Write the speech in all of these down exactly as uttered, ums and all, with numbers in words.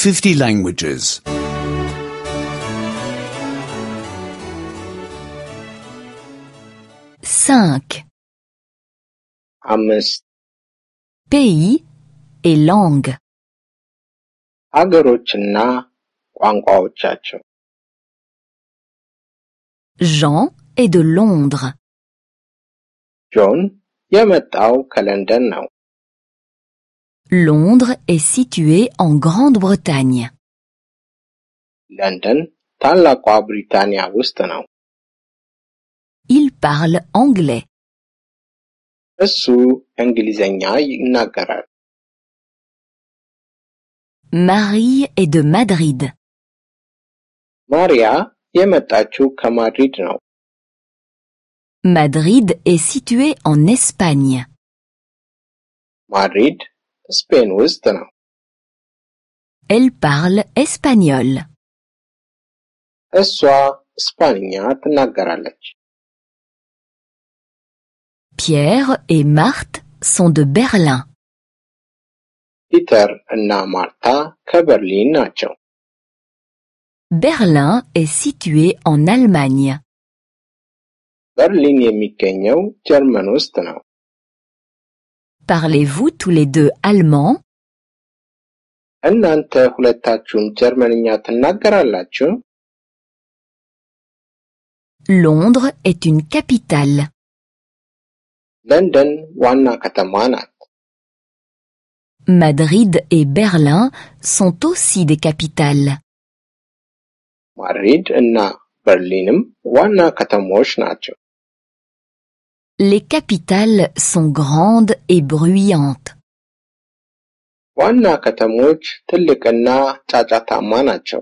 fifty languages. cinq. አምስት Pays et langues. አገሮችና ቋንቋዎቻቸው Jean est de Londres. ጆን የመጣው ከለንደን ነው። Londres est situé en Grande-Bretagne. ለንደን ታላቋ ብሪታንያ ውስጥ ነው። Il parle anglais. እሱ እንግሊዘኛ ይናገራል። Marie est de Madrid. ማሪያ የመጣችው ከማድሪድ ነው። Madrid est situé en Espagne. ማድሪድ ስፔን ውስጥ ነው። Elle parle espagnol. እሷ ስፓንኛ ትናገራለች። Pierre et Marthe sont de Berlin. ፒተር እና ማርታ ከበርሊን ናቸው። Berlin est situé en Allemagne. በርሊን የሚገኘው ጀርመን ውስጥ ነው። Parlez-vous tous les deux allemand? እናንተ ሁለታችሁም ጀርመንኛ ትናገራላችሁ? Londres est une capitale. ለንደን ዋና ከተማ ናት። Madrid et Berlin sont aussi des capitales. ማድሪድ እና በርሊንም ዋና ከተሞች ናቸው። Les capitales sont grandes et bruyantes. ዋና ከተሞች ትልቅና ጫጫታማ ናቸው።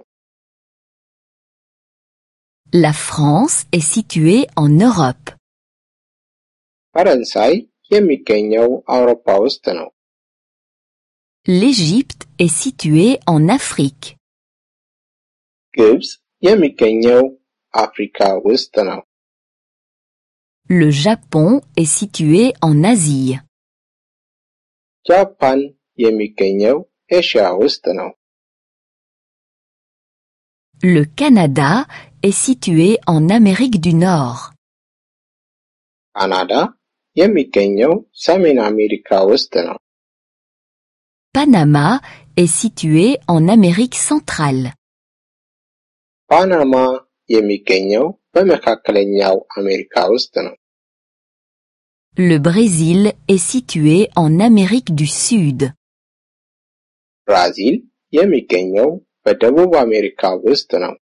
La France est située en Europe. ፈረንሳይ የሚገኘው አውሮፓ ውስጥ ነው። L'Égypte est située en Afrique. ግብጽ የሚገኘው አፍሪካ ውስጥ ነው። Le Japon est situé en Asie. ጃፓን የሚገኘው ኤሽያ ውስጥ ነው። Le Canada est situé en Amérique du Nord. ካናዳ የሚገኘው ሰሜን አሜሪካ ውስጥ ነው። Panama est situé en Amérique centrale. ፓናማ የሚገኘው በመካከለኛው አሜሪካ ውስጥ ነው። Le Brésil est situé en Amérique du Sud. ብራዚል የሚገኘው በደቡብ አሜሪካ ውስጥ ነው።